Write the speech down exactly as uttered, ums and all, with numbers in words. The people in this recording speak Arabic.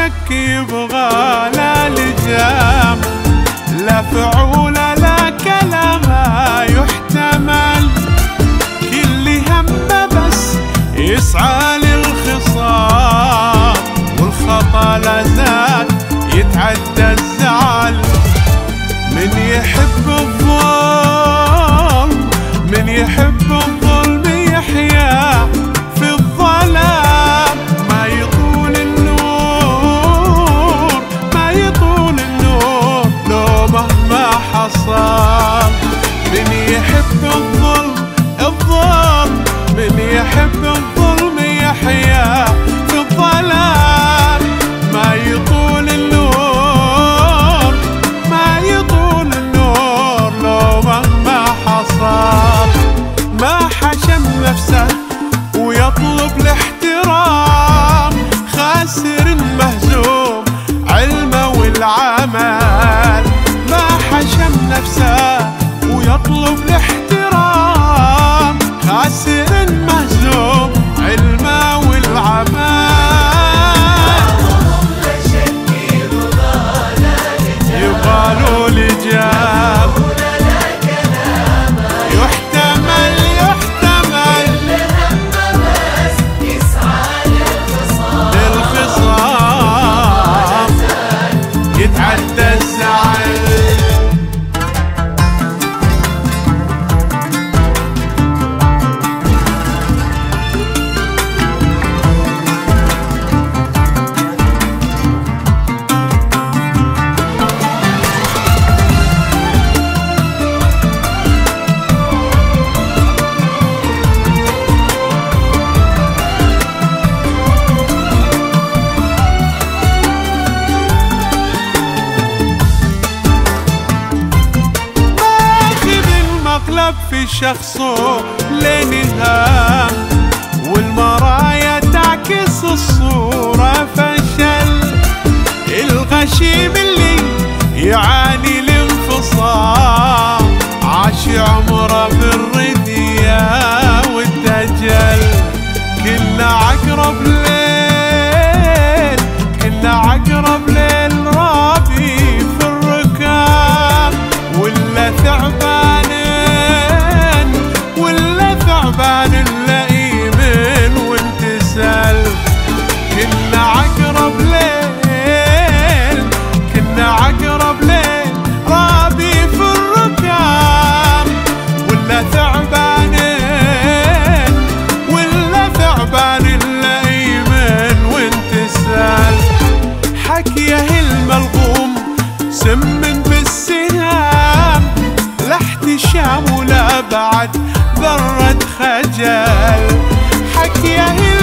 شك يبغى لا لجام، لا فعول لا كلام يحتمل، كل همه بس يسعى للخصام، والخطا لا زال يتعدى الزعل. من يحب الظلم من يحب الظلم يحيا في الظلام، ما يطول النور ما يطول النور لو مهما حصل. من يحب الظلم الظلم من يحب الظلم يحيا في الظلام، ما يطول النور ما يطول النور لو مهما حصل. ما حشم نفسه ويطلب الاحترام، خاسر مهزوم علمه والعمل. ما حشم نفسه ويطلب الاحترام، خاسر مهزوم علمه والعمل. يبغالوا لجام يحتمل يحتمل للخصام يتعدى الزعل. في شخصه لانهام، والمرايا تعكس الصورة فشل. الغشيم اللي يعاني الانفصام، عاش عمره بالردية والدجل. كل عقرب ليل كل عقرب ليل رابي في الركام، ولا ثعبان ثعبان اللئيم وانتسل. كنا عقرب ليل كنا عقرب ليل رابي في الركام، ولا ثعبان ولا ثعبان اللئيم وانتسل. حكيه الملغوم سم بالسهام، لا احتشام ولا بعد ذرة خجل. حكيه